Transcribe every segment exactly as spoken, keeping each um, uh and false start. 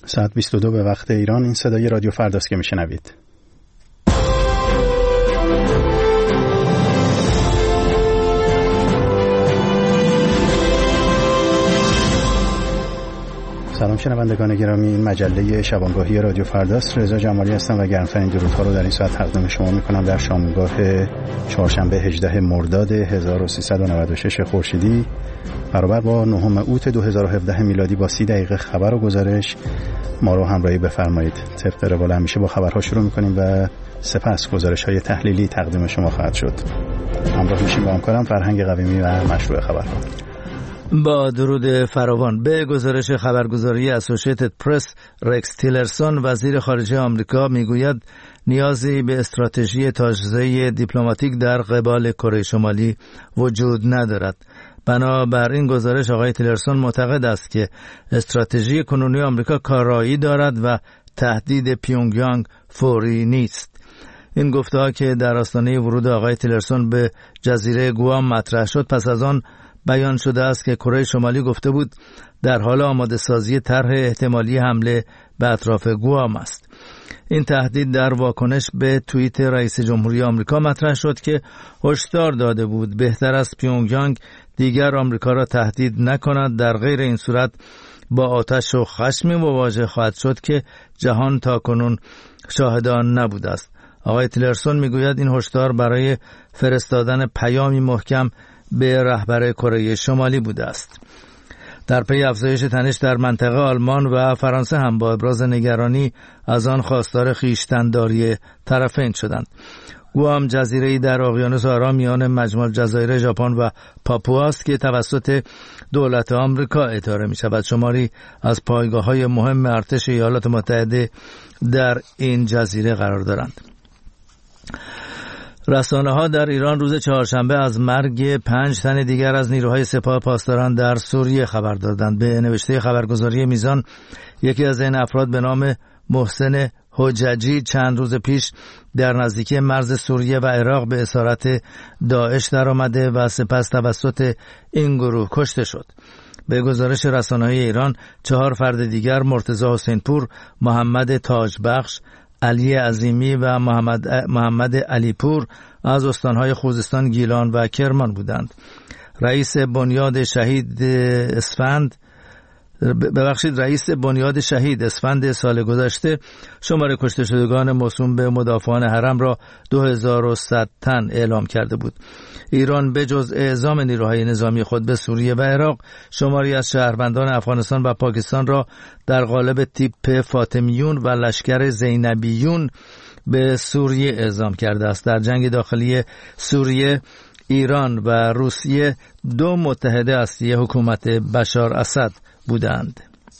ساعت بیست و دو به وقت ایران. این صدای رادیو فرداست که میشنوید. سلام شنوندگان گرامی، این مجله شبانگاهی رادیو فرداست. رضا جمالی هستم و گرمترین درودها رو در این ساعت تقدیم شما میکنم در شامگاه چهارشنبه هجدهم مرداد هزار و سیصد و نود و شش خورشیدی برابر با نهم اوت دو هزار و هفده میلادی. با سی دقیقه خبر و گزارش ما رو همراهی بفرمایید. طبق روال همیشه با خبرها شروع میکنیم و سپس گزارش‌های تحلیلی تقدیم شما خواهد شد. همراه میشیم با همکارم فرهنگ قویمی و مشروع خبرها. با درود فراوان. به گزارش خبرگزاری اسوسییتد پرس، رکس تیلرسون وزیر خارجه آمریکا میگوید نیازی به استراتژی تازه دیپلماتیک در قبال کره شمالی وجود ندارد. بنابر این گزارش آقای تیلرسون معتقد است که استراتژی کنونی آمریکا کارایی دارد و تهدید پیونگیانگ فوری نیست. این گفته‌ها که در آستانه ورود آقای تیلرسون به جزیره گوام مطرح شد پس از آن بیان شده است که کره شمالی گفته بود در حال آماده سازی طرح احتمالی حمله به اطراف گوام است. این تهدید در واکنش به توییت رئیس جمهوری آمریکا مطرح شد که هشدار داده بود بهتر است پیونگیانگ دیگر آمریکا را تهدید نکند، در غیر این صورت با آتش و خشمی مواجه خواهد شد که جهان تاکنون شاهد آن نبوده است. آقای تیلرسون میگوید این هشدار برای فرستادن پیامی محکم به رهبر کره شمالی بوده است. در پی افزایش تنش در منطقه آلمان و فرانسه هم با ابراز نگرانی از آن خواستار خویشتن‌داری طرفین شدند. گوام جزیره‌ای در اقیانوس آرام میان مجموعه جزایر ژاپن و پاپوا است که توسط دولت آمریکا اداره می‌شود. شماری از پایگاه‌های مهم ارتش ایالات متحده در این جزیره قرار دارند. رسانه‌ها در ایران روز چهارشنبه از مرگ پنج تن دیگر از نیروهای سپاه پاسداران در سوریه خبر دادند. به نوشته خبرگزاری میزان، یکی از این افراد به نام محسن حججی چند روز پیش در نزدیکی مرز سوریه و عراق به اسارت داعش درآمده و سپس توسط این گروه کشته شد. به گزارش رسانه‌های ایران، چهار فرد دیگر مرتضی حسینپور، محمد تاجبخش، علی عظیمی و محمد, محمد علیپور از استانهای خوزستان، گیلان و کرمان بودند. رئیس بنیاد شهید اسفند ببخشید رئیس بنیاد شهید اسفند سال گذشته شمار کشته شدگان موسوم به مدافعان حرم را دو هزار و صد تن اعلام کرده بود. ایران به جز اعزام نیروهای نظامی خود به سوریه و عراق، شماری از شهروندان افغانستان و پاکستان را در قالب تیپ فاطمیون و لشکر زینبیون به سوریه اعزام کرده است. در جنگ داخلی سوریه، ایران و روسیه دو متحده اصلی حکومت بشار اسد بودند.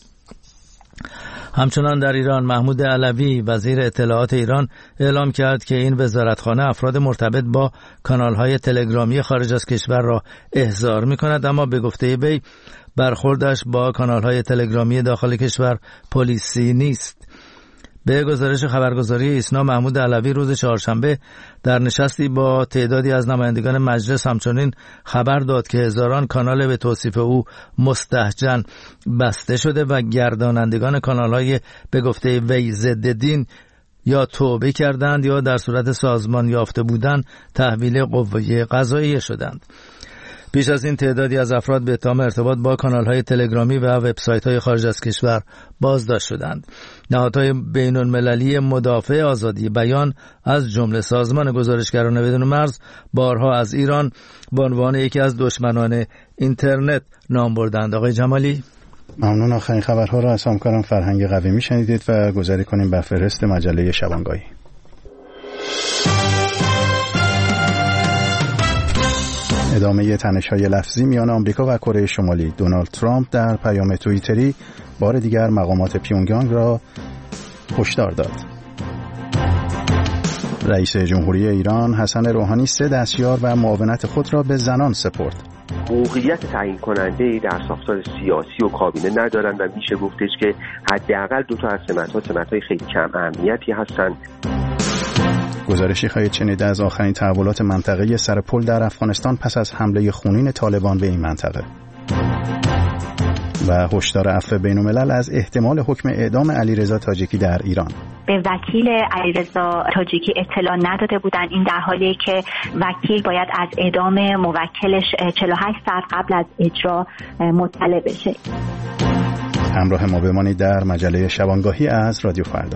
همچنان در ایران، محمود علوی وزیر اطلاعات ایران اعلام کرد که این وزارتخانه افراد مرتبط با کانال‌های تلگرامی خارج از کشور را احضار می‌کند، اما به گفته وی برخوردش با کانال‌های تلگرامی داخل کشور پلیسی نیست. به گزارش خبرگزاری ایسنا، محمود علوی روز چهارشنبه در نشستی با تعدادی از نمایندگان مجلس همچنین خبر داد که هزاران کانال به توصیف او مستهجن بسته شده و گردانندگان کانال‌های به گفته وی ضد دین یا توبه کردند یا در صورت سازمان یافته بودند تحویل قوه قضاییه شدند. پیش از این تعدادی از افراد به اتهام ارتباط با کانال‌های تلگرامی و وبسایت‌های خارج از کشور بازداشت شدند. نهادهای بین‌المللی مدافع آزادی بیان از جمله سازمان گزارشگران بدون مرز بارها از ایران به عنوان یکی از دشمنان اینترنت نام بردند. آقای جمالی، ممنون. آخرین خبرها را از همکارم فرهنگ قویمی شنیدید و گذاری کنیم به فهرست مجله شبانگاهی. ادامه تنش‌های لفظی میان آمریکا و کره شمالی. دونالد ترامپ در پیام توییتری بار دیگر مقامات پیونگیانگ را هشدار داد. رئیس جمهوری ایران حسن روحانی سه دستیار و معاونت خود را به زنان سپرد. موقعیت تعیین کننده ای در ساختار سیاسی و کابینه ندارند و میشه گفتش که حداقل دو تا از سمت‌ها سمت‌های خیلی کم اهمیتی هستند. گزارشی خواهید شنید از آخرین تحولات منطقه سرپل در افغانستان پس از حمله خونین طالبان به این منطقه. و هشدار عفو بین‌الملل از احتمال حکم اعدام علیرضا تاجیکی در ایران. به وکیل علیرضا تاجیکی اطلاع نداده بودند. این در حالی که وکیل باید از اعدام موکلش چهل و هشت ساعت قبل از اجرا مطلع بشه. همراه ما بمانید در مجله شبانگاهی از رادیو فردا.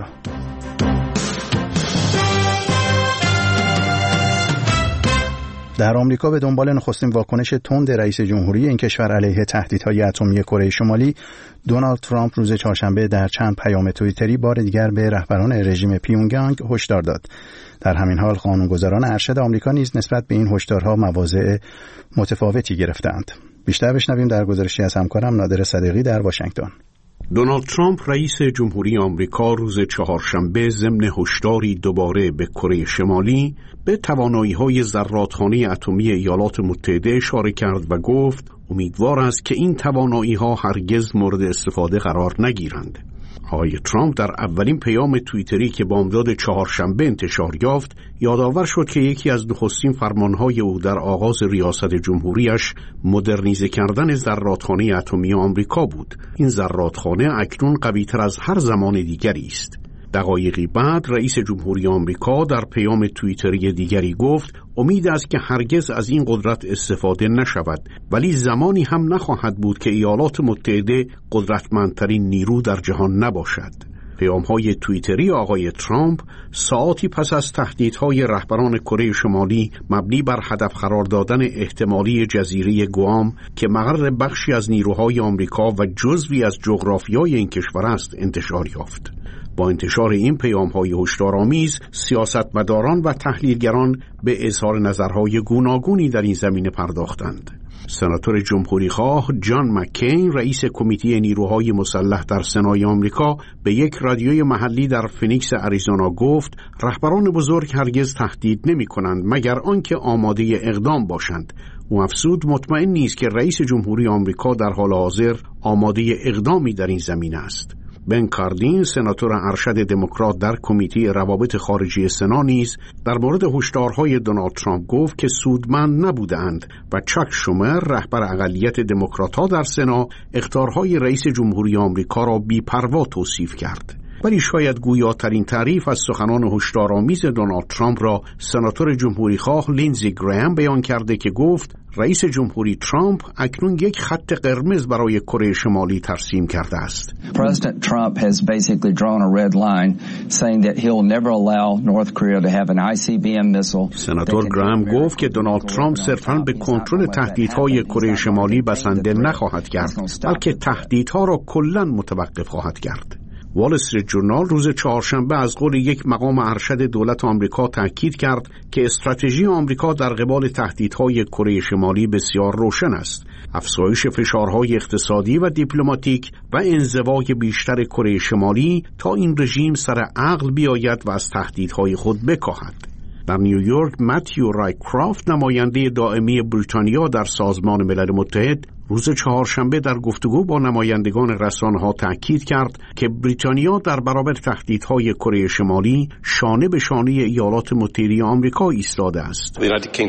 در آمریکا به دنبال نخستین واکنش تند رئیس جمهوری این کشور علیه تهدیدهای اتمی کره شمالی، دونالد ترامپ روز چهارشنبه در چند پیام توییتری بار دیگر به رهبران رژیم پیونگیانگ هشدار داد. در همین حال قانونگذاران ارشد آمریکا نیز نسبت به این هشدارها مواضع متفاوتی گرفتند. بیشتر بشنویم در گزارشی از همکارم نادر صدیقی در واشنگتن. دونالد ترامپ رئیس جمهوری آمریکا روز چهارشنبه ضمن هشداری دوباره به کره شمالی به توانایی‌های زرادخانه اتمی ایالات متحده اشاره کرد و گفت امیدوار است که این توانایی‌ها هرگز مورد استفاده قرار نگیرند. آقای ترامپ در اولین پیام توییتری که بامداد چهارشنبه انتشار یافت یادآور شد که یکی از نخستین فرمانهای او در آغاز ریاست جمهوریش مدرنیزه کردن زرادخانه اتمی آمریکا بود. این زرادخانه اکنون قوی‌تر از هر زمان دیگری است. دقایقی بعد رئیس جمهوری آمریکا در پیام توییتری دیگری گفت امید است که هرگز از این قدرت استفاده نشود، ولی زمانی هم نخواهد بود که ایالات متحده قدرتمندترین نیرو در جهان نباشد. پیام‌های توییتری آقای ترامپ ساعاتی پس از تهدیدهای رهبران کره شمالی مبنی بر هدف قرار دادن احتمالی جزیره گوام که مقر بخشی از نیروهای آمریکا و جزوی از جغرافیای این کشور است انتشار یافت. با انتشار این پیام‌های هشدارآمیز، سیاستمداران و تحلیلگران به اظهار نظرهای گوناگونی در این زمینه پرداختند. سناتور جمهوریخواه جان مکین، رئیس کمیته نیروهای مسلح در سنای آمریکا، به یک رادیوی محلی در فینیکس اریزونا گفت رهبران بزرگ هرگز تهدید نمی‌کنند مگر آنکه آماده اقدام باشند. او افزود مطمئن نیست که رئیس جمهوری آمریکا در حال حاضر آماده اقدامی در این زمینه است. بن کاردین، سناتور ارشد دموکرات در کمیته روابط خارجی سنا نیز در مورد هشدارهای دونالد ترامپ گفت که سودمند نبودند و چاک شومر، رهبر اقلیت دموکرات‌ها در سنا، اخطارهای رئیس جمهوری آمریکا را بی‌پروا توصیف کرد. ولی شاید گویاترین تعریف از سخنان هشدارآمیز دونالد ترامپ را سناتور جمهوریخواه لینزی گرام بیان کرده که گفت رئیس جمهوری ترامپ اکنون یک خط قرمز برای کره شمالی ترسیم کرده است. President Trump has basically drawn a red line saying that he'll never allow North Korea to have an آی سی بی ام missile. سناتور گرام گفت که دونالد ترامپ صرفاً به کنترل تهدیدهای کره شمالی بسنده نخواهد کرد، بلکه تهدیدها را کلاً متوقف خواهد کرد. وال استریت جورنال روز چهارشنبه از قول یک مقام ارشد دولت آمریکا تاکید کرد که استراتژی آمریکا در قبال تهدیدهای کره شمالی بسیار روشن است: افزایش فشارهای اقتصادی و دیپلماتیک و انزوای بیشتر کره شمالی تا این رژیم سر عقل بیاید و از تهدیدهای خود بکاهد. در نیویورک متیو رایکرافت، نماینده دائمی بریتانیا در سازمان ملل متحد، روز چهارشنبه در گفتگو با نمایندگان رسانه‌ها تاکید کرد که بریتانیا در برابر تهدیدهای کره شمالی شانه به شانه ایالات متحده آمریکا ایستاده است.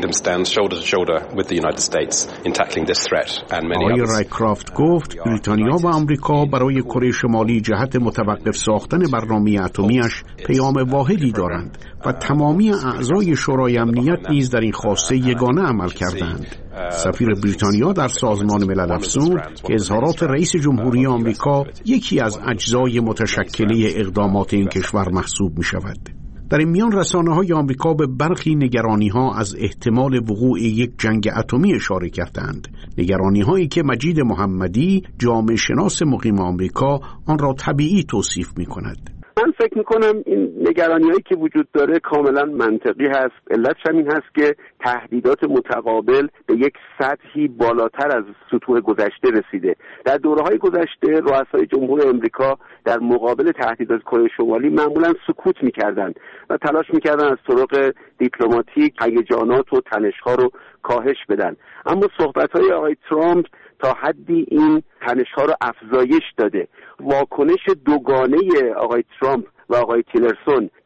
آقای رایکرافت گفت بریتانیا و آمریکا برای کره شمالی جهت متوقف ساختن برنامه اتمیش پیام واحدی دارند و تمامی اعضای شورای امنیت نیز در این خواسته یگانه عمل کردند. سفیر بریتانیا در سازمان ملل افزود که اظهارات رئیس جمهوری آمریکا یکی از اجزای متشکله اقدامات این کشور محسوب می شود. در این میان رسانه‌های آمریکا به برخی نگرانی‌ها از احتمال وقوع یک جنگ اتمی اشاره کردند. نگرانی‌هایی که مجید محمدی، جامعه شناس مقیم آمریکا، آن را طبیعی توصیف می‌کند. من فکر میکنم این نگرانی‌هایی که وجود داره کاملا منطقی هست. علتش هم این هست که تهدیدات متقابل به یک سطحی بالاتر از سطوح گذشته رسیده. در دوره‌های گذشته رؤسای جمهور امریکا در مقابل تهدیدات کره شمالی معمولا سکوت میکردند و تلاش میکردن از طرق دیپلماتیک هیجانات و تنش‌ها رو کاهش بدن. اما صحبت‌های آقای ترامپ تا حدی این تنش‌ها رو افزایش داده. واکنش دوگانه آقای ترامپ و آقای تیلرسون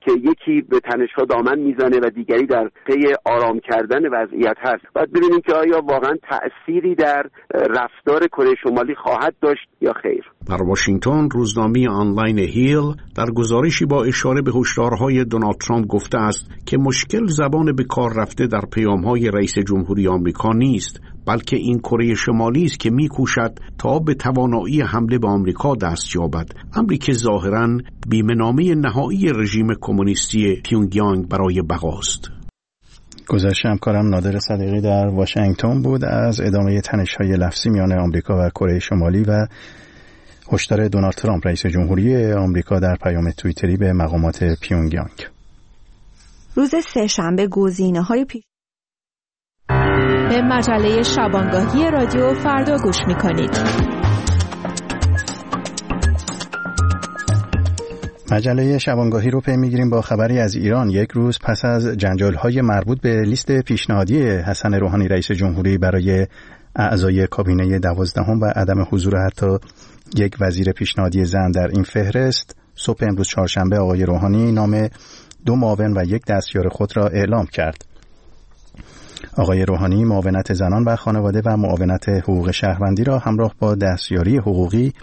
که یکی به تنش‌ها دامن میزنه و دیگری در پی آرام کردن وضعیت هست. باید ببینیم که آیا واقعا تأثیری در رفتار کره شمالی خواهد داشت یا خیر. در واشنگتن روزنامه آنلاین هیل در گزارشی با اشاره به هشدارهای دونالد ترامپ گفته است که مشکل زبان به کار رفته در پیام‌های رئیس جمهوری آمریکا نیست، بلکه این کره شمالی است که می‌کوشد تا به توانایی حمله به آمریکا دست یابد، امری که ظاهراً بیمه‌نامه نهایی رژیم کمونیستی پیونگیانگ برای بقاست. گزارش همکارم نادر صدیقی در واشنگتن بود از ادامه تنش‌های لفظی میان آمریکا و کره شمالی و هشدار دونالد ترامپ رئیس جمهوری آمریکا در پیام توییتری به مقامات پیونگیانگ. روز سه‌شنبه گزینه‌های پیش به مجله شبانگاهی رادیو فردا گوش می‌کنید. مجله شبانگاهی رو پی می‌گیریم با خبری از ایران. یک روز پس از جنجال‌های مربوط به لیست پیشنهادی حسن روحانی رئیس جمهوری برای اعضای کابینه دوازدهم و عدم حضور حتی یک وزیر پیشنهادی زن در این فهرست، صبح امروز چهارشنبه آقای روحانی نام دو معاون و یک دستیار خود را اعلام کرد. آقای روحانی معاونت زنان و خانواده و معاونت حقوق شهروندی را همراه با دستیاری حقوقی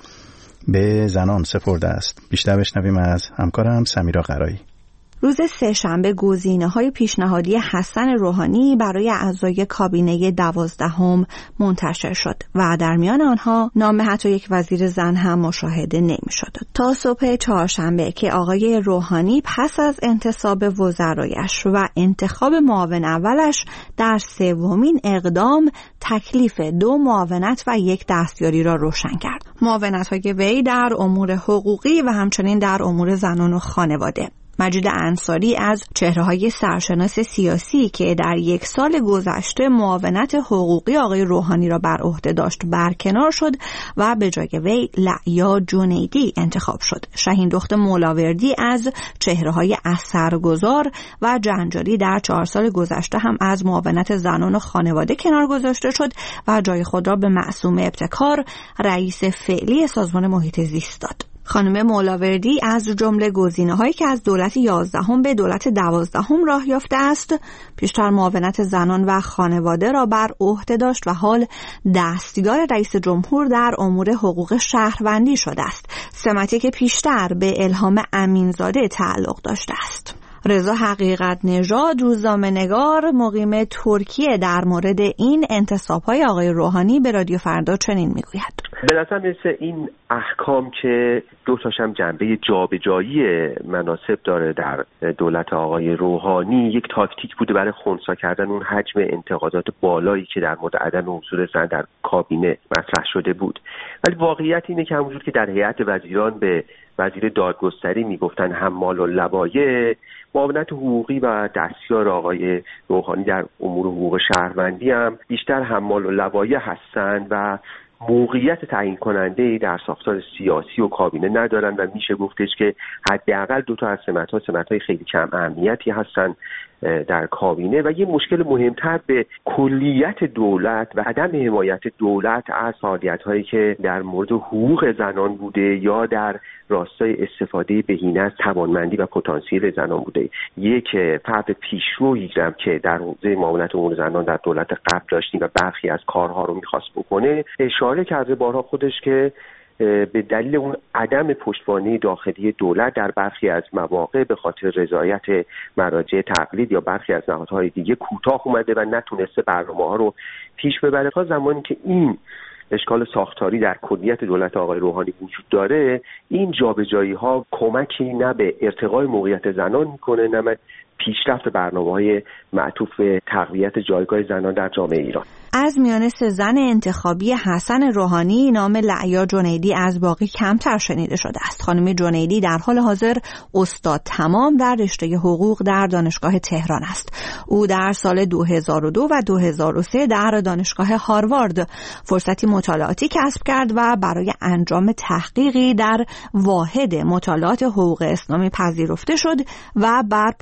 به زنان سپرده است. بیشتر بشنویم از همکارم سمیرا قرایی. روز سه‌شنبه گزینه‌های پیشنهادی حسن روحانی برای اعضای کابینه دوازدهم منتشر شد و در میان آنها نام حتی یک وزیر زن هم مشاهده نمی‌شد. تا صبح چهارشنبه که آقای روحانی پس از انتصاب وزرایش و انتخاب معاون اولش در سومین اقدام تکلیف دو معاونت و یک دستیاری را روشن کرد. معاونت‌های وی در امور حقوقی و همچنین در امور زنان و خانواده. مجید انصاری از چهره‌های سرشناس سیاسی که در یک سال گذشته معاونت حقوقی آقای روحانی را بر عهده داشت برکنار شد و به جای وی لعیا جنیدی انتخاب شد. شاهین دخت مولاوردی از چهره‌های اثرگذار و جنجالی در چهار سال گذشته هم از معاونت زنان و خانواده کنار گذاشته شد و جای خود را به معصومه ابتکار رئیس فعلی سازمان محیط زیست داد. خانم مولاوردی از جمله گزینه‌هایی که از دولت یازدهم به دولت دوازدهم راه یافته است، پیشتر معاونت زنان و خانواده را بر عهده داشت و حال دستیار رئیس جمهور در امور حقوق شهروندی شده است، سمتی که پیشتر به الهام امینزاده تعلق داشته است. رضا حقیقت نژاد روزنامه‌نگار مقیم ترکیه در مورد این انتصاب‌های آقای روحانی به رادیو فردا چنین میگوید: به نظر میرسه این احکام که دو تاشم جنبه جابجایی مناصب داره در دولت آقای روحانی، یک تاکتیک بوده برای خنثی کردن اون حجم انتقادات بالایی که در مورد عدم حضور زن در کابینه مطرح شده بود. ولی واقعیت اینه که همونجور که در هیئت وزیران به وزیر دادگستری میگفتن حمال اللوایح، معاونت حقوقی و دستیار آقای روحانی در امور حقوق شهروندی هم بیشتر حمال اللوایح هستند و موقعیت تعیین کننده در ساختار سیاسی و کابینه ندارن و میشه گفتش که حداقل دو تا از سمت‌ها سمت‌های خیلی کم اهمیتی هستن در کابینه. و یه مشکل مهمتر به کلیت دولت و عدم حمایت دولت از فعالیت‌هایی که در مورد حقوق زنان بوده یا در راستای استفاده بهینه از توانمندی و پتانسیل زنان بوده. یک فرد پیشرویی هم که در حوزه معاونت امور زنان در دولت قبل داشتیم و برخی از کارها رو می‌خواست بکنه، اشاره کرده بارها خودش که به دلیل اون عدم پشتوانه داخلی دولت در برخی از مواقع به خاطر رضایت مراجع تقلید یا برخی از نهادهای دیگه کوتاه اومده و نتونسته برنامه‌ها رو پیش ببره. تا زمانی که این اشکال ساختاری در کلیت دولت آقای روحانی وجود داره، این جابجایی‌ها کمکی نه به ارتقای موقعیت زنان میکنه نه به پیشرفت برنامه‌های معطوف به تقویت جایگاه زنان در جامعه ایران. از میان سه زن انتخابی حسن روحانی، نام لعیا جنیدی از باقی کمتر شنیده شده است. خانم جنیدی در حال حاضر استاد تمام در رشته حقوق در دانشگاه تهران است. او در سال دو هزار و دو و دو هزار و سه در دانشگاه هاروارد فرصتی مطالعاتی کسب کرد و برای انجام تحقیقی در واحد مطالعات حقوق اسلامی پذیرفته شد و بر پروژه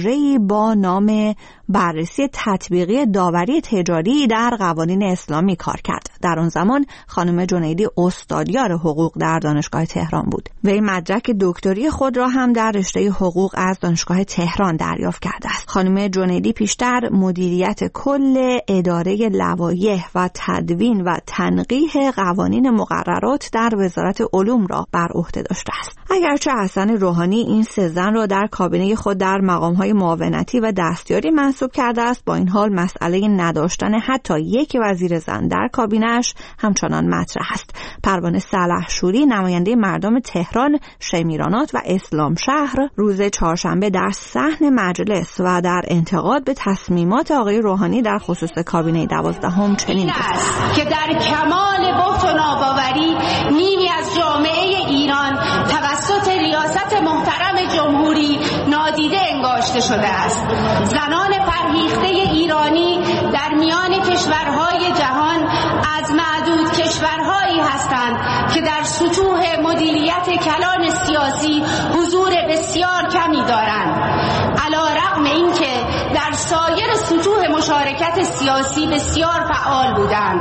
پروژه‌ای با نام بررسی تطبیقی داوری تجاری در قوانین اسلامی کار کرد. در آن زمان خانم جنیدی استادیار حقوق در دانشگاه تهران بود. وی مدرک دکتری خود را هم در رشته حقوق از دانشگاه تهران دریافت کرده است. خانم جنیدی پیشتر مدیریت کل اداره لوایح و تدوین و تنقیح قوانین مقررات در وزارت علوم را بر عهده داشته است. اگرچه حسن روحانی این سه زن را در کابینه خود در مقام‌های معاونتی و دستیاری منصوب کرده است، با این حال مسئله نداشتن حتی یک وزیر زن در کابینه‌اش همچنان مطرح است. پروانه سلحشوری، نماینده مردم تهران، شمیرانات و اسلام شهر، روز چهارشنبه در صحن مجلس و در انتقاد به تصمیمات آقای روحانی در خصوص کابینه دوازدهم چنین گفت که در کمال بهت و ناباوری نیمی از جامعه ایران توسط ریاست محترم جمهوری نادیده انگاشته شده است. زنان فرهیخته ایرانی در میان کشورهای جهان از معدود کشورهایی هستند که در سطوح مدیریت کلان سیاسی حضور بسیار کمی دارند. علی رغم اینکه در سایر سطوح مشارکت سیاسی بسیار فعال بودند.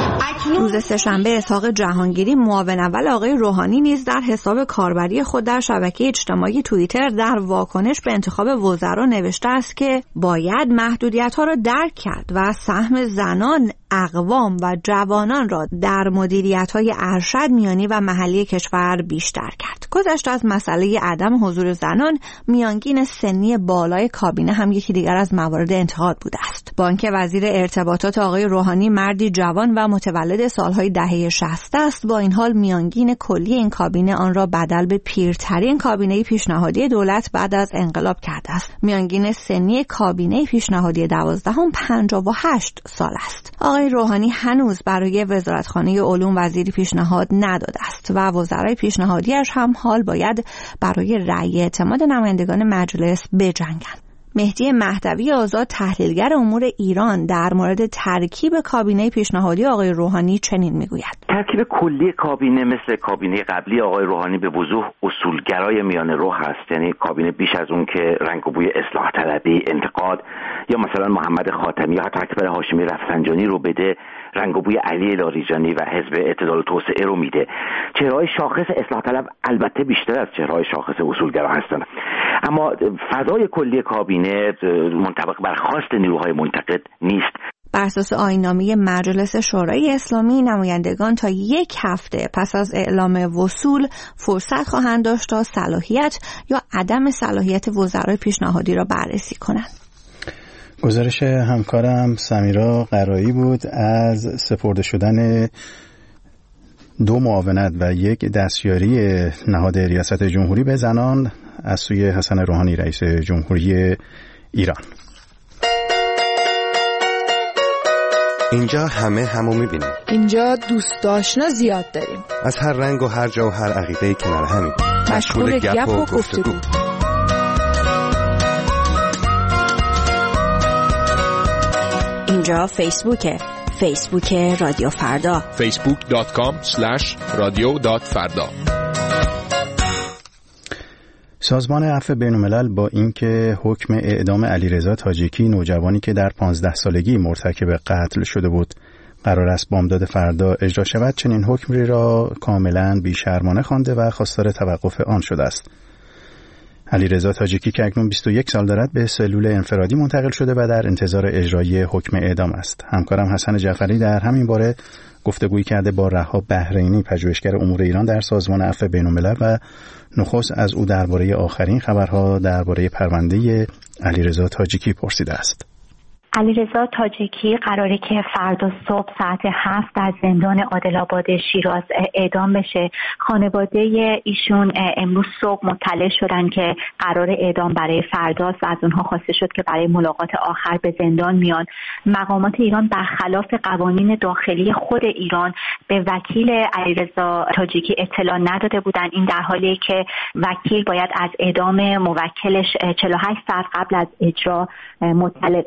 روز سه‌شنبه اسحاق جهانگیری، معاون اول آقای روحانی، نیز در حساب کاربری خود در شبکه اجتماعی توییتر در واکنش به انتخاب وزرا نوشته است که باید محدودیت‌ها را درک کرد و سهم زنان، اقوام و جوانان را در مدیریت‌های ارشد، میانی و محلی کشور بیشتر کرد. گذشته از مسئله عدم حضور زنان، میانگین سنی بالای کابینه هم یکی دیگر از موارد انتقاد بوده است. با اینکه وزیر ارتباطات آقای روحانی مردی جوان و متولد سالهای دهه شصت است، با این حال میانگین کلی این کابینه آن را بدل به پیرترین کابینه پیشنهادی دولت بعد از انقلاب کرده است. میانگین سنی کابینه پیشنهادی دوازدهم پنجاه و هشت سال است. آقای روحانی هنوز برای وزارتخانه علوم وزیری پیشنهاد نداده است و وزرای پیشنهادیش هم حال باید برای رأی اعتماد نمایندگان مجلس بجنگند. مهدی مهدوی آزاد، تحلیلگر امور ایران، در مورد ترکیب کابینه پیشنهادی آقای روحانی چنین میگوید: ترکیب کلی کابینه مثل کابینه قبلی آقای روحانی به وضوح اصولگرای میانه رو هست. یعنی کابینه بیش از اون که رنگ و بوی اصلاح طلبی، انتقاد یا مثلا محمد خاتمی یا حتی اکبر هاشمی رفسنجانی رو بده، رنگ و بوی علی لاریجانی و حزب اعتدال و توسعه رو میده. چهره‌های شاخص اصلاح طلب البته بیشتر از چهره‌های شاخص اصولگرا هستند، اما فضای کلی کابینه منطبق بر خواست نیروهای منتقد نیست. بر اساس آیین‌نامه مجلس شورای اسلامی، نمایندگان تا یک هفته پس از اعلام وصول فرصت خواهند داشت تا صلاحیت یا عدم صلاحیت وزرای پیشنهادی را بررسی کنند. گزارش همکارم سمیرا قرایی بود از سپرده شدن دو معاونت و یک دستیاری نهاد ریاست جمهوری به زنان از سوی حسن روحانی رئیس جمهوری ایران. اینجا همه همو میبینیم. اینجا دوست آشنا زیاد داریم. از هر رنگ و هر جا و هر عقیده‌ای کنار همیم. مشغول گپ و گفتگو. اینجا فیسبوکه. فیسبوک رادیو فردا. فیسبوک دات کام اسلش رادیو دات فردا. سازمان عفو بین‌الملل با اینکه حکم اعدام علیرضا تاجیکی، نوجوانی که در پانزده سالگی مرتکب قتل شده بود، قرار است بامداد فردا اجرا شود، چنین حکمی را کاملا بی‌شرمانه خوانده و خواستار توقف آن شده است. علیرضا تاجیکی که اکنون بیست و یک سال دارد به سلول انفرادی منتقل شده و در انتظار اجرای حکم اعدام است. همکارم حسن جعفری در همین باره گفتگویی کرده با رها بحرینی، پژوهشگر امور ایران در سازمان عفو بین‌الملل و نخست از او درباره آخرین خبرها درباره پرونده علیرضا تاجیکی پرسیده است. علیرضا تاجیکی قراره که فردا صبح ساعت هفت از زندان عادل‌آباد شیراز اعدام بشه. خانواده ایشون امروز صبح مطلع شدن که قرار اعدام برای فرداست و از اونها خواسته شد که برای ملاقات آخر به زندان میان. مقامات ایران برخلاف قوانین داخلی خود ایران به وکیل علیرضا تاجیکی اطلاع نداده بودن. این در حالی که وکیل باید از اعدام موکلش چهل و هشت ساعت قبل از اجرا مطلع بشه. این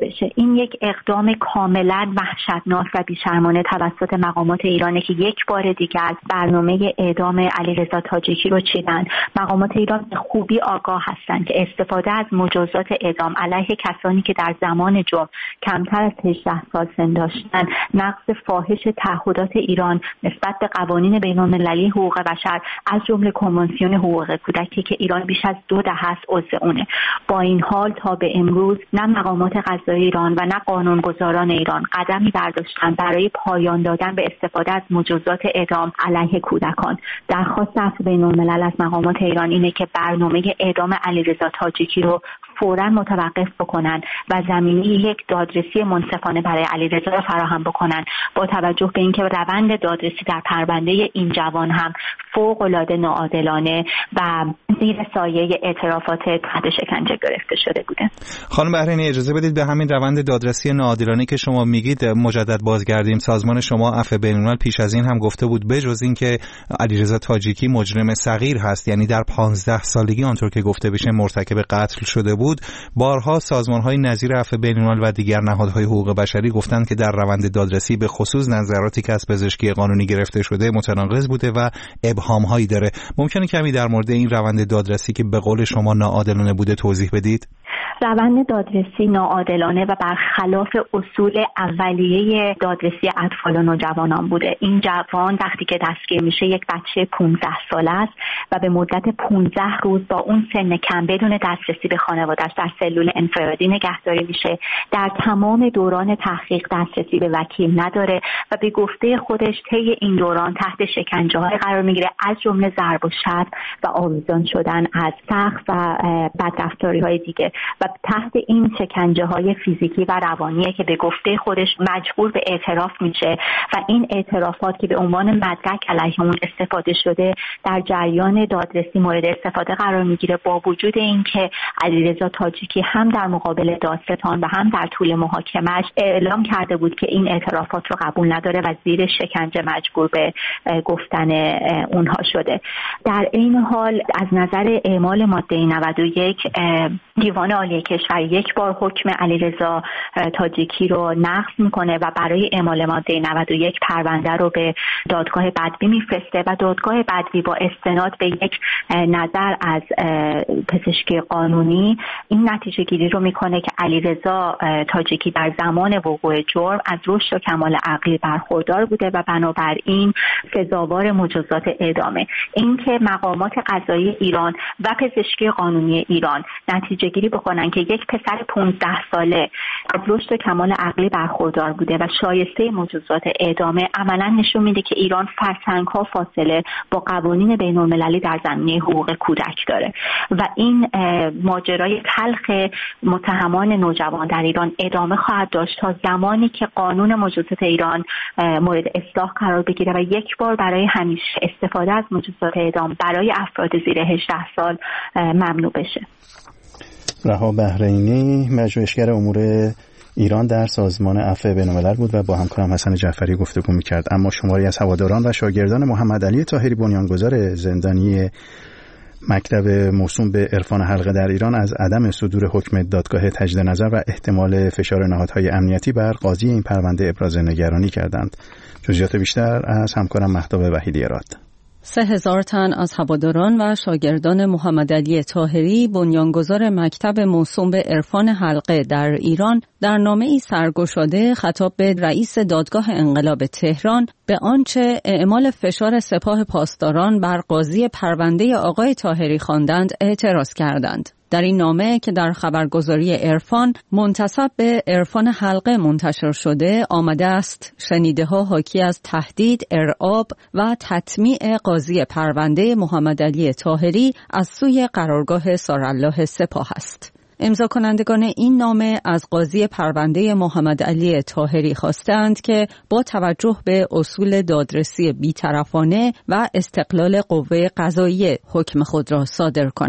این یک اقدام کاملا وحشتناک و بیشرمانه توسط مقامات ایرانه که یک بار دیگر برنامه اعدام علیرضا تاجیکی رو چیدن. مقامات ایران به خوبی آگاه هستند که استفاده از مجازات اعدام علیه کسانی که در زمان جرم کمتر از هجده سال سن داشتن نقض فاحش تعهدات ایران نسبت به قوانین بین‌المللی حقوق بشر از جمله کنوانسیون حقوق کودکی که ایران بیش از دو دهه است عضو اونه. با این حال تا به امروز نه مقامات قضایی ایران و نه قانونگذاران ایران قدمی برداشتن برای پایان دادن به استفاده از مجازات اعدام علیه کودکان. درخواست عفو بین‌الملل از مقامات ایران اینه که برنامه اعدام علیرضا تاجیکی رو فوراً متوقف بکنن و زمینه یک دادرسی منصفانه برای علیرضا را فراهم بکنن، با توجه به اینکه روند دادرسی در پرونده این جوان هم فوق‌العاده ناعادلانه و زیر سایه اعترافات تحت شکنجه گرفته شده بوده. خانم بحرینی اجازه بدید به همین روند دادرسی ناعادلانه که شما میگید مجدد بازگردیم. سازمان شما عفو بین‌الملل پیش از این هم گفته بود بجز این که علیرضا تاجیکی مجرم صغیر هست، یعنی در پانزده سالگی آنطور که گفته بشه مرتکب قتل شده بود، بارها سازمان‌های نظیر عفو بین‌الملل و دیگر نهادهای حقوق بشری گفتند که در روند دادرسی به خصوص نظراتی که از پزشکی قانونی گرفته شده متناقض بوده و ابهام‌هایی داره. ممکنه کمی در مورد این روند دادرسی که به قول شما ناعادلانه بوده توضیح بدید؟ روند دادرسی ناعادلانه و برخلاف اصول اولیه دادرسی اطفال و نوجوانان بوده. این جوان وقتی که دستگیر میشه یک بچه پانزده ساله است و به مدت پانزده روز با اون سن کم بدون دسترسی به خانواده‌اش در سلول انفرادی نگهداری میشه. در تمام دوران تحقیق دسترسی به وکیل نداره و به گفته خودش طی این دوران تحت شکنجه‌های قرار میگیره، از جمله ضرب و شتم و آویزان شدن از سقف و بدرفتاری‌های دیگه، و تحت این شکنجه‌های فیزیکی و روانیه که به گفته خودش مجبور به اعتراف میشه و این اعترافات که به عنوان مدرک علیه اون استفاده شده در جریان دادرسی مورد استفاده قرار میگیره، با وجود اینکه علیرضا تاجیکی هم در مقابل دادستان و هم در طول محاکمه‌اش اعلام کرده بود که این اعترافات رو قبول نداره و زیر شکنجه مجبور به گفتن اونها شده. در این حال از نظر اعمال ماده نود و یک دیوان عالی کشور یک بار حکم علیرضا تاجیکی رو نقض میکنه و برای اعمال ماده نود و یک پرونده رو به دادگاه بدوی میفرسته و دادگاه بدوی با استناد به یک نظر از پزشکی قانونی این نتیجه گیری رو میکنه که علیرضا تاجیکی در زمان وقوع جرم از رشد و کمال عقلی برخوردار بوده و بنابراین سزاوار مجازات اعدامه. اینکه مقامات قضایی ایران و پزشکی قانونی ایران نتیجه گیری بکنن که یک پسر پانزده ساله از رشد و کمال عقلی برخوردار بوده و شایسته مجازات اعدامه، عملا نشون میده که ایران فرسنگ‌ها فاصله با قوانین بین‌المللی در زمینه حقوق کودک داره و این ماجرای تلخ متهمان نوجوان در ایران ادامه خواهد داشت تا زمانی که قانون مجازات ایران مورد اصلاح قرار بگیره و یک بار برای همیشه استفاده از مجازات اعدام برای افراد زیر هجده سال ممنوع بشه. رها بحرینی پژوهشگر امور ایران در سازمان عفو بین‌الملل بود و با همکارم حسن جعفری گفتگو می‌کرد. اما شماری از هواداران و شاگردان محمد علی طاهری بنیانگذار زندانی مکتب موسوم به عرفان حلقه در ایران از عدم صدور حکم دادگاه تجدید نظر و احتمال فشار نهادهای امنیتی بر قاضی این پرونده ابراز نگرانی کردند. جزئیات بیشتر از همکارم مهتاب وحیدی اراد. سه هزار تن از هواداران و شاگردان محمد علی طاهری بنیانگذار مکتب موسوم به عرفان حلقه در ایران در نامه‌ای سرگشاده خطاب به رئیس دادگاه انقلاب تهران به آنچه اعمال فشار سپاه پاسداران بر قاضی پرونده آقای طاهری خواندند اعتراض کردند. در این نامه که در خبرگزاری عرفان منتسب به عرفان حلقه منتشر شده آمده است شنیده‌ها حاکی از تهدید، ارعاب و تطمیع قاضی پرونده محمد علی طاهری از سوی قرارگاه سارالله سپاه است. امضا کنندگان این نامه از قاضی پرونده محمد علی طاهری خواستند که با توجه به اصول دادرسی بی‌طرفانه و استقلال قوه قضاییه حکم خود را صادر کند.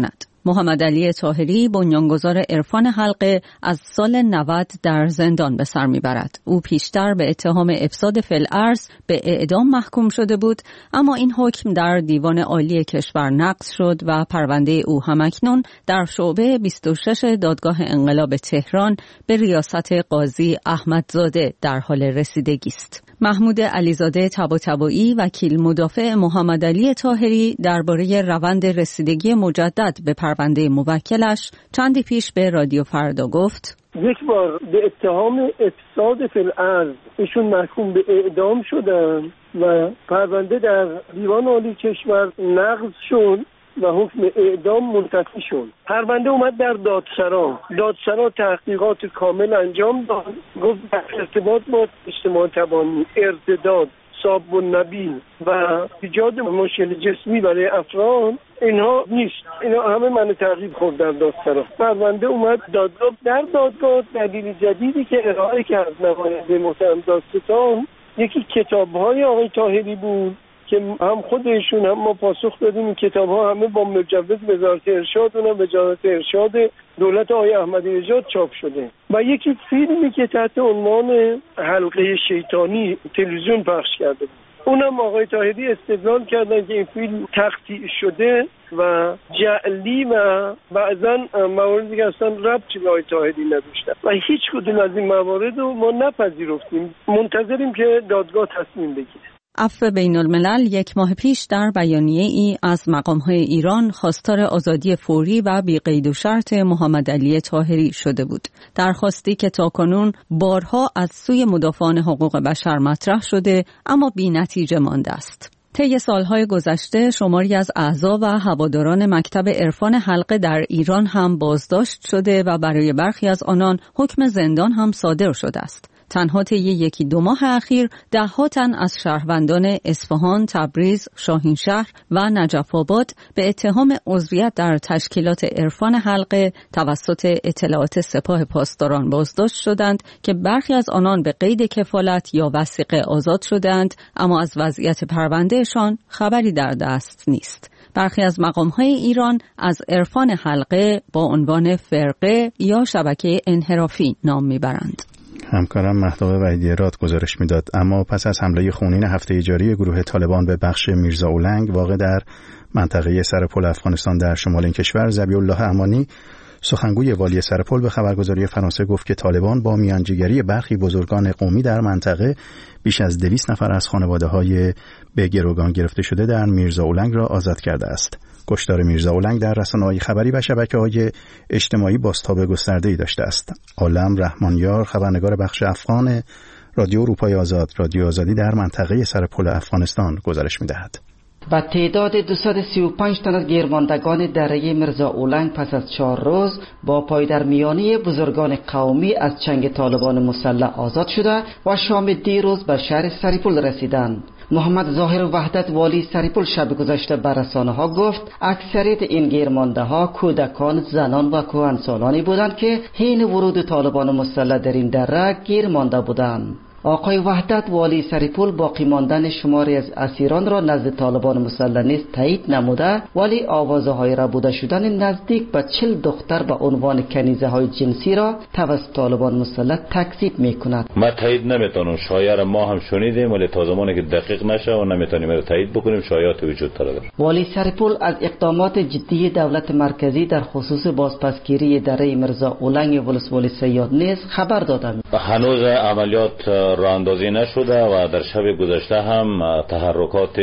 محمد علی طاهری بنیانگذار عرفان حلقه از سال نود در زندان به سر میبرد. او پیشتر به اتهام افساد فی الارض به اعدام محکوم شده بود، اما این حکم در دیوان عالی کشور نقض شد و پرونده او همکنون در شعبه بیست و شش دادگاه انقلاب تهران به ریاست قاضی احمدزاده در حال رسیدگی است. محمود علیزاده طباطبایی وکیل مدافع محمد علی طاهری درباره روند رسیدگی مجدد به پرونده موکلش چندی پیش به رادیو فردا گفت: یک بار به اتهام افساد فی الارض ایشون محکوم به اعدام شدن و پرونده در دیوان عالی کشور نقض شد و حکم اعدام منتفی شد. پرونده اومد در دادسرا. دادسرا تحقیقات کامل انجام داد، گفت در ارتباط با اجتماع تبانی، ارتداد، ساب و نبیل و ایجاد مشکل جسمی برای افراد اینها نیست. اینا همه من تعقیب خورد در دادسرا. پرونده اومد دادگاه. در دادگاه دلیل جدیدی که ارائه کرد نماینده محترم دادستان یکی کتاب‌های آقای طاهری بود که هم خودشون هم ما پاسخ دادیم این کتاب ها همه با مجوز وزارت ارشاد و وزارت ارشاد دولت آقای احمدی نژاد چاپ شده و یکی فیلمی که تحت عنوان حلقه شیطانی تلویزیون پخش کرده بود. اونم آقای طاهری استدلال کردن که این فیلم تقطیع شده و جعلی و بعضا مواردی که اصلا ربطی به آقای طاهری نداشتن و هیچ کدوم از این موارد رو ما نپذیرفتیم. منتظریم که دادگاه تصمیم بگیره. عفو بین الملل یک ماه پیش در بیانیه ای از مقامهای ایران خواستار آزادی فوری و بی قید و شرط محمد علی طاهری شده بود. درخواستی که تاکنون بارها از سوی مدافعان حقوق بشر مطرح شده اما بی نتیجه مانده است. طی سالهای گذشته شماری از اعضا و هواداران مکتب عرفان حلقه در ایران هم بازداشت شده و برای برخی از آنان حکم زندان هم صادر شده است. تنها طی یکی دو ماه اخیر ده ها تن از شهروندان اصفهان، تبریز، شاهینشهر و نجف آباد به اتهام عضویت در تشکیلات عرفان حلقه توسط اطلاعات سپاه پاسداران بازداشت شدند که برخی از آنان به قید کفالت یا وثیقه آزاد شدند، اما از وضعیت پروندهشان خبری در دست نیست. برخی از مقام‌های ایران از عرفان حلقه با عنوان فرقه یا شبکه انحرافی نام میبرند. همکارم مهتاب وحیدی راد گزارش میداد. اما پس از حمله خونین هفته جاری گروه طالبان به بخش میرزا اولنگ واقع در منطقه سرپل افغانستان در شمال این کشور، ذبیح الله امانی سخنگوی والی سرپل به خبرگزاری فرانسه گفت که طالبان با میانجیگری برخی بزرگان قومی در منطقه بیش از دویست نفر از خانواده‌های به گروگان گرفته شده در میرزا اولنگ را آزاد کرده است. کشتار میرزا اولنگ در رسانه‌های خبری و شبکه‌های اجتماعی بازتاب گسترده‌ای داشته است. عالم رحمانیار، خبرنگار بخش افغان رادیو اروپای آزاد، رادیو آزادی در منطقه سرپل افغانستان گزارش می‌دهد. و تعداد دویست و سی و پنج تن از گیرماندگان دره میرزا اولنگ پس از چهار روز با پایدرمیانی بزرگان قومی از چنگ طالبان مسلح آزاد شده و شام دیروز به شهر سرپل رسیدند. محمد ظاهر وحدت والی سرپل شب گذشته به رسانه‌ها گفت اکثریت این گیرمانده‌ها کودکان، زنان و کهنسالانی بودند که حین ورود طالبان مسلح در این دره گیر مانده بودند. آقای وحدت والی سرپل باقی ماندن شماری از اسیران را نزد طالبان مسلح نیز تایید نموده، ولی آوازهای ربوده شدن نزدیک به چل دختر به عنوان کنیزه های جنسی را توسط طالبان مسلح تکذیب میکند. ما تایید نمیتونم، شایعه ما هم شنیدیم ولی تا زمانی که دقیق نشه و نمیتونیم رو تایید بکنیم، شایعات وجود داره. والی سرپل از اقدامات جدی دولت مرکزی در خصوص بازپسگیری دره میرزا اولنگ ولسوالی صیاد نیز خبر دادند. هنوز عملیات راه اندازی نشده و در شب گذشته هم تحرکات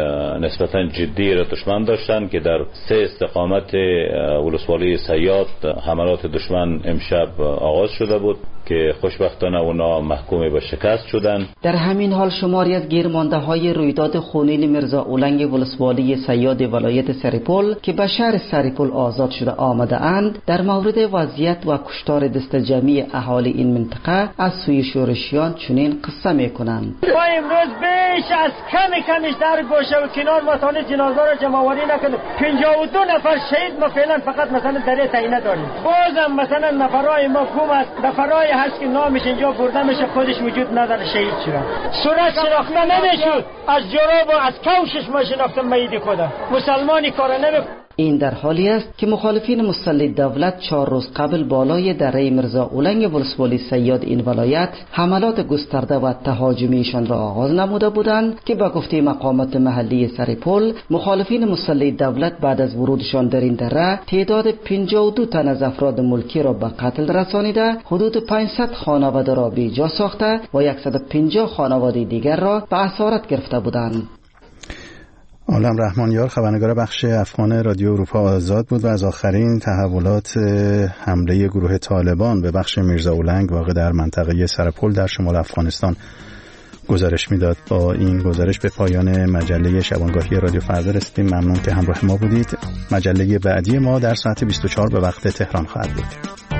نسبتا جدی را دشمن داشتند که در سه استقامت ولسوالی صیاد حملات دشمن امشب آغاز شده بود که خوشبختانه اونا محکوم به شکست شدند. در همین حال شماری از گیرمانده های رویداد خونین میرزا اولنگ ولسوالی صیاد ولایت سرپل که به شهر سرپل آزاد شده آمده اند در مورد وضعیت و کشتار دست جمعی اهالی این منطقه از سوی شورشیان چنین قصه میکنند. ما امروز بیش از کم کمش در گوشه و کنار ما تانه جنازه را جمع آوری نکردیم. پنجاه و دو نفر شهید ما فعلا فقط مثلا در تعیین داریم. بازم مثلا نفرای ما کوم است، نفرای هست که نامش اینجا برده میشه خودش وجود نداره شهید شده. صورت شناخته نمیشد، از جراب و از کوشش ما شناختم میدی خدا. مسلمانی کار نمی این در حالی است که مخالفین مسلح دولت چهار روز قبل بالای دره مرزا اولنگ ولسوالی سیاد این ولایت حملات گسترده و تهاجمیشان را آغاز نموده بودند که با گفته مقامات محلی سرپل مخالفین مسلح دولت بعد از ورودشان در این دره تعداد پنجاه و دو تن از افراد ملکی را به قتل رسانیده، حدود پانصد خانواده را بیجا ساخته و صد و پنجاه خانواده دیگر را به اسارت گرفته بودند. عالم رحمانیار خبرنگار بخش افغان رادیو اروپا آزاد بود و از آخرین تحولات حمله گروه طالبان به بخش میرزا اولنگ واقع در منطقه سرپل در شمال افغانستان گزارش میداد. با این گزارش به پایان مجله شبانگاهی رادیو فردا رسیدیم. ممنون که همراه ما بودید. مجله بعدی ما در ساعت بیست و چهار به وقت تهران خواهد بود.